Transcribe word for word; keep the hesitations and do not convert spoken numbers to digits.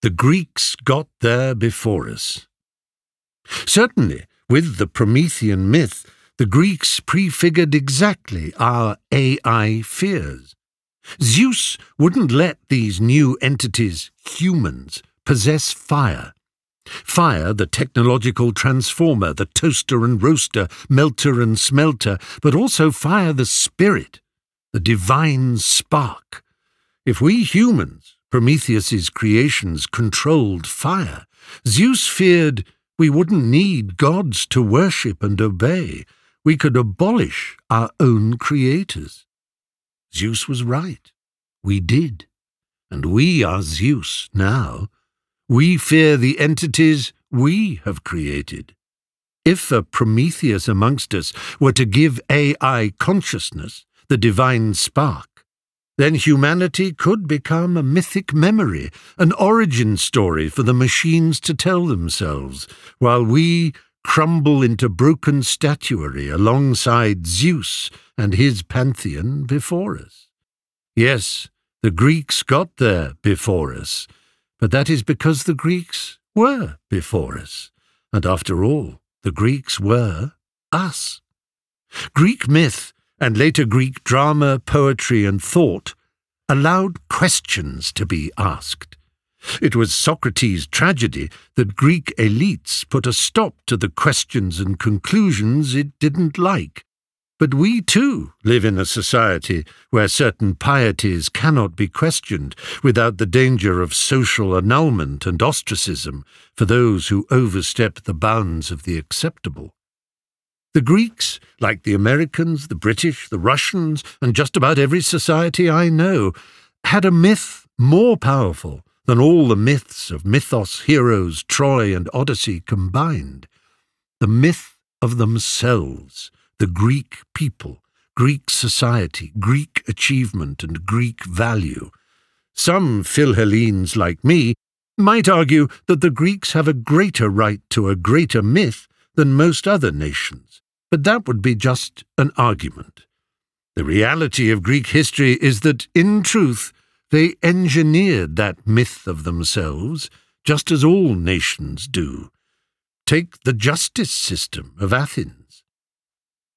the Greeks got there before us. Certainly, with the Promethean myth, the Greeks prefigured exactly our A I fears. Zeus wouldn't let these new entities, humans, possess fire. Fire, the technological transformer, the toaster and roaster, melter and smelter, but also fire, the spirit, the divine spark. If we humans, Prometheus's creations, controlled fire, Zeus feared we wouldn't need gods to worship and obey. We could abolish our own creators. Zeus was right. We did. And we are Zeus now. We fear the entities we have created. If a Prometheus amongst us were to give A I consciousness, the divine spark, then humanity could become a mythic memory, an origin story for the machines to tell themselves, while we crumble into broken statuary alongside Zeus and his pantheon before us. Yes, the Greeks got there before us, but that is because the Greeks were before us, and after all, the Greeks were us. Greek myth, and later Greek drama, poetry, and thought, allowed questions to be asked. It was Socrates' tragedy that Greek elites put a stop to the questions and conclusions it didn't like. But we too live in a society where certain pieties cannot be questioned without the danger of social annulment and ostracism for those who overstep the bounds of the acceptable. The Greeks, like the Americans, the British, the Russians, and just about every society I know, had a myth more powerful than all the myths of mythos, heroes, Troy, and Odyssey combined. The myth of themselves, the Greek people, Greek society, Greek achievement, and Greek value. Some Philhellenes like me might argue that the Greeks have a greater right to a greater myth than most other nations, but that would be just an argument. The reality of Greek history is that, in truth, they engineered that myth of themselves, just as all nations do. Take the justice system of Athens.